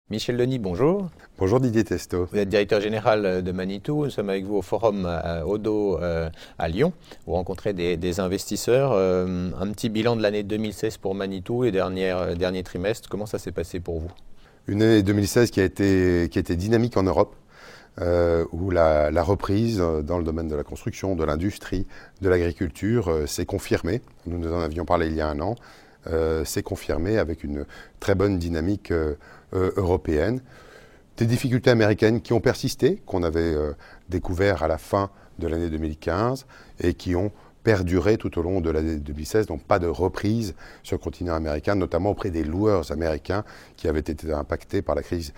Michel Denis, bonjour. Bonjour Didier Testo. Vous êtes directeur général de Manitou. Nous sommes avec vous au forum Odo à Lyon. Vous rencontrez des investisseurs. Un petit bilan de l'année 2016 pour Manitou, les derniers trimestres. Comment ça s'est passé pour vous? Une année 2016 qui a été dynamique en Europe, où la reprise dans le domaine de la construction, de l'industrie, de l'agriculture s'est confirmée. Nous en avions parlé il y a un an. S'est confirmée avec une très bonne dynamique européenne. Des difficultés américaines qui ont persisté, qu'on avait découvert à la fin de l'année 2015 et qui ont perduré tout au long de l'année 2016, donc pas de reprise sur le continent américain, notamment auprès des loueurs américains qui avaient été impactés par la crise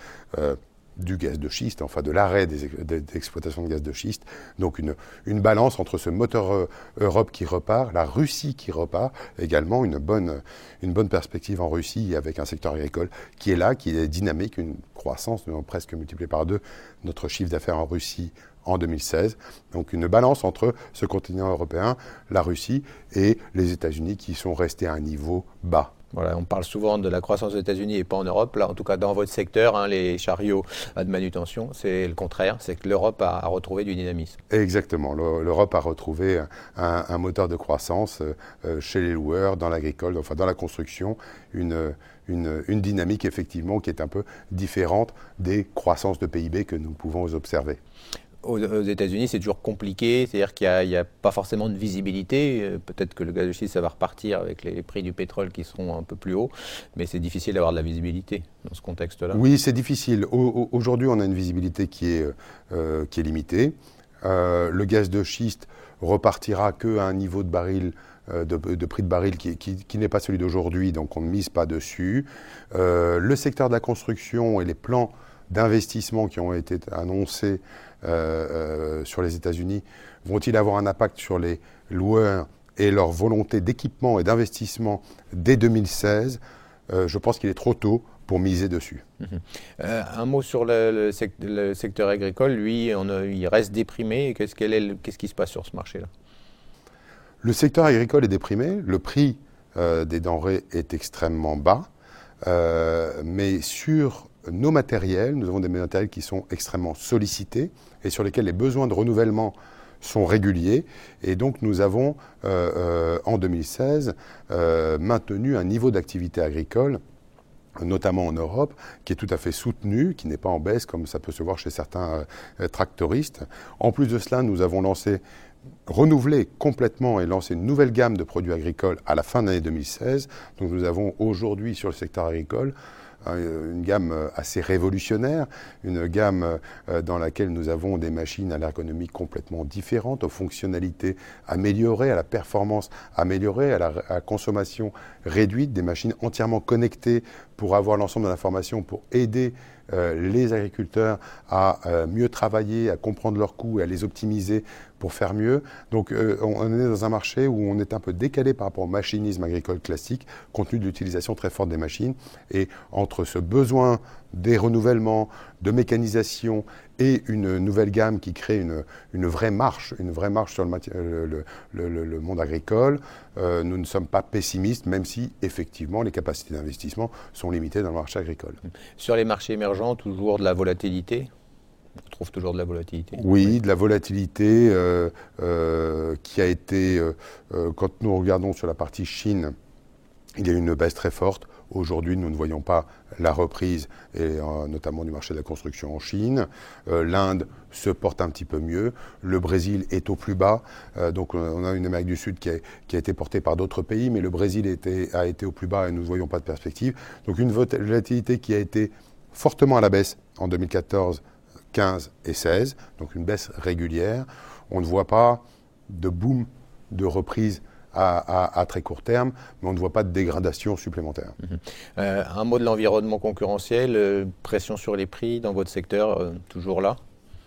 du gaz de schiste, enfin de l'arrêt des exploitations de gaz de schiste. Donc une balance entre ce moteur Europe qui repart, la Russie qui repart, également une bonne perspective en Russie avec un secteur agricole qui est là, qui est dynamique, une croissance, nous avons presque multiplié par 2 notre chiffre d'affaires en Russie en 2016. Donc une balance entre ce continent européen, la Russie et les États-Unis qui sont restés à un niveau bas. Voilà, on parle souvent de la croissance aux États-Unis et pas en Europe. Là, en tout cas, dans votre secteur, les chariots de manutention, c'est le contraire. C'est que l'Europe a retrouvé du dynamisme. Exactement. L'Europe a retrouvé un moteur de croissance chez les loueurs, dans l'agricole, enfin dans la construction, une dynamique effectivement qui est un peu différente des croissances de PIB que nous pouvons observer. Aux États-Unis, c'est toujours compliqué, c'est-à-dire qu'il n'y a pas forcément de visibilité. Peut-être que le gaz de schiste, ça va repartir avec les prix du pétrole qui seront un peu plus hauts, mais c'est difficile d'avoir de la visibilité dans ce contexte-là. Oui, c'est difficile. Aujourd'hui, on a une visibilité qui est limitée. Le gaz de schiste repartira qu'à un niveau de baril, de prix de baril qui n'est pas celui d'aujourd'hui, donc on ne mise pas dessus. Le secteur de la construction et les plans d'investissement qui ont été annoncés sur les États-Unis vont-ils avoir un impact sur les loueurs et leur volonté d'équipement et d'investissement dès 2016 ? Je pense qu'il est trop tôt pour miser dessus. Un mot sur le secteur agricole, lui, il reste déprimé. Qu'est-ce qui se passe sur ce marché-là? Le secteur agricole est déprimé, le prix des denrées est extrêmement bas, mais sur nos matériels, nous avons des matériels qui sont extrêmement sollicités et sur lesquels les besoins de renouvellement sont réguliers. Et donc nous avons, en 2016, maintenu un niveau d'activité agricole, notamment en Europe, qui est tout à fait soutenu, qui n'est pas en baisse comme ça peut se voir chez certains tractoristes. En plus de cela, nous avons renouvelé complètement et lancé une nouvelle gamme de produits agricoles à la fin de l'année 2016. Donc nous avons aujourd'hui sur le secteur agricole une gamme assez révolutionnaire, une gamme dans laquelle nous avons des machines à l'ergonomie complètement différentes, aux fonctionnalités améliorées, à la performance améliorée, à la consommation réduite, des machines entièrement connectées pour avoir l'ensemble de l'information, pour aider les agriculteurs à mieux travailler, à comprendre leurs coûts et à les optimiser pour faire mieux. Donc on est dans un marché où on est un peu décalé par rapport au machinisme agricole classique, compte tenu de l'utilisation très forte des machines. Et entre ce besoin des renouvellements, de mécanisation et une nouvelle gamme qui crée une vraie marche sur le monde agricole, nous ne sommes pas pessimistes, même si effectivement les capacités d'investissement sont limitées dans le marché agricole. Sur les marchés émergents, toujours de la volatilité? On trouve toujours de la volatilité? Oui, de la volatilité qui a été, quand nous regardons sur la partie Chine, il y a eu une baisse très forte. Aujourd'hui, nous ne voyons pas la reprise, et notamment du marché de la construction en Chine. L'Inde se porte un petit peu mieux. Le Brésil est au plus bas. Donc on a une Amérique du Sud qui a été portée par d'autres pays, mais le Brésil a été au plus bas et nous ne voyons pas de perspective. Donc une volatilité qui a été fortement à la baisse en 2014, 15 et 16, donc une baisse régulière. On ne voit pas de boom de reprise à très court terme, mais on ne voit pas de dégradation supplémentaire. Un mot de l'environnement concurrentiel, pression sur les prix dans votre secteur, toujours là?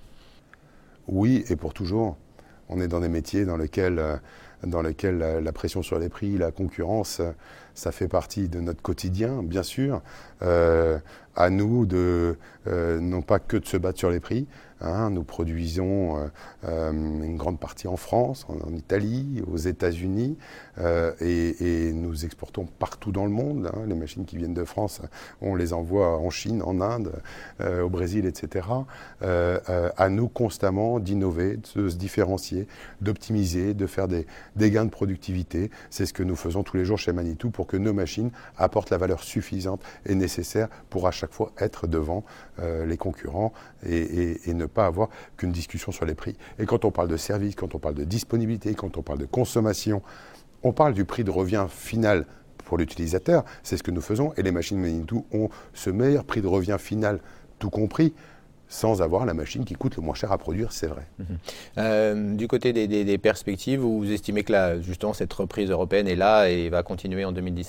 Oui, et pour toujours. On est dans des métiers dans lesquels la pression sur les prix, la concurrence ça fait partie de notre quotidien, bien sûr. À nous non pas que de se battre sur les prix. Nous produisons une grande partie en France, en Italie, aux États-Unis, et nous exportons partout dans le monde. Les machines qui viennent de France, on les envoie en Chine, en Inde, au Brésil, etc. À nous constamment d'innover, de se différencier, d'optimiser, de faire des gains de productivité. C'est ce que nous faisons tous les jours chez Manitou pour que nos machines apportent la valeur suffisante et nécessaire pour à chaque fois être devant les concurrents et ne pas avoir qu'une discussion sur les prix. Et quand on parle de service, quand on parle de disponibilité, quand on parle de consommation, on parle du prix de revient final pour l'utilisateur. C'est ce que nous faisons. Et les machines Manitou ont ce meilleur prix de revient final, tout compris, sans avoir la machine qui coûte le moins cher à produire, c'est vrai. Du côté des perspectives, vous estimez que justement cette reprise européenne est là et va continuer en 2017 ?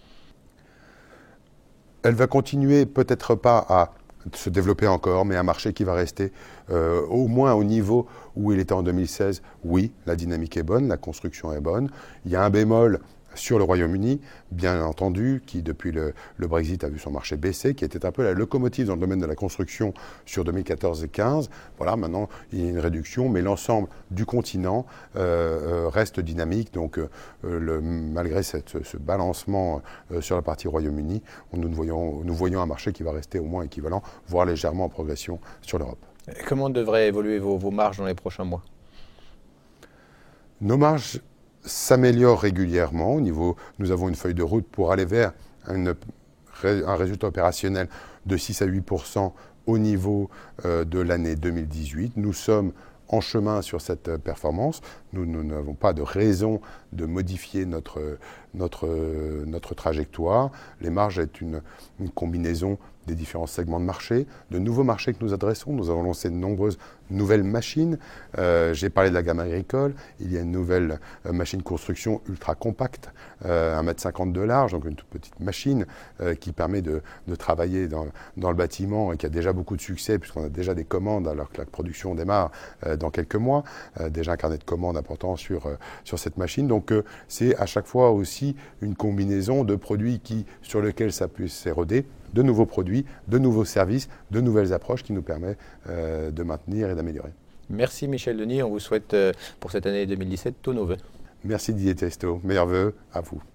Elle va continuer, peut-être pas à se développer encore, mais un marché qui va rester au moins au niveau où il était en 2016. Oui, la dynamique est bonne, la construction est bonne. Il y a un bémol sur le Royaume-Uni, bien entendu, qui depuis le Brexit a vu son marché baisser, qui était un peu la locomotive dans le domaine de la construction sur 2014 et 2015. Voilà, maintenant il y a une réduction, mais l'ensemble du continent reste dynamique. Donc malgré ce balancement sur la partie Royaume-Uni, nous voyons un marché qui va rester au moins équivalent, voire légèrement en progression sur l'Europe. Comment devraient évoluer vos marges dans les prochains mois ? Nos marges s'améliore régulièrement. Nous avons une feuille de route pour aller vers un résultat opérationnel de 6 à 8% au niveau de l'année 2018. Nous sommes en chemin sur cette performance. Nous n'avons pas de raison de modifier notre trajectoire. Les marges est une combinaison des différents segments de marché, de nouveaux marchés que nous adressons. Nous avons lancé de nombreuses nouvelles machines. J'ai parlé de la gamme agricole. Il y a une nouvelle machine construction ultra compacte, 1,50 m de large, donc une toute petite machine qui permet de travailler dans le bâtiment et qui a déjà beaucoup de succès puisqu'on a déjà des commandes alors que la production démarre dans quelques mois. Déjà un carnet de commandes important sur cette machine. Donc c'est à chaque fois aussi une combinaison de produits sur lesquels ça puisse s'éroder, de nouveaux produits, de nouveaux services, de nouvelles approches qui nous permettent de maintenir et d'améliorer. Merci Michel Denis, on vous souhaite pour cette année 2017 tous nos vœux. Merci Didier Testo, meilleurs vœux à vous.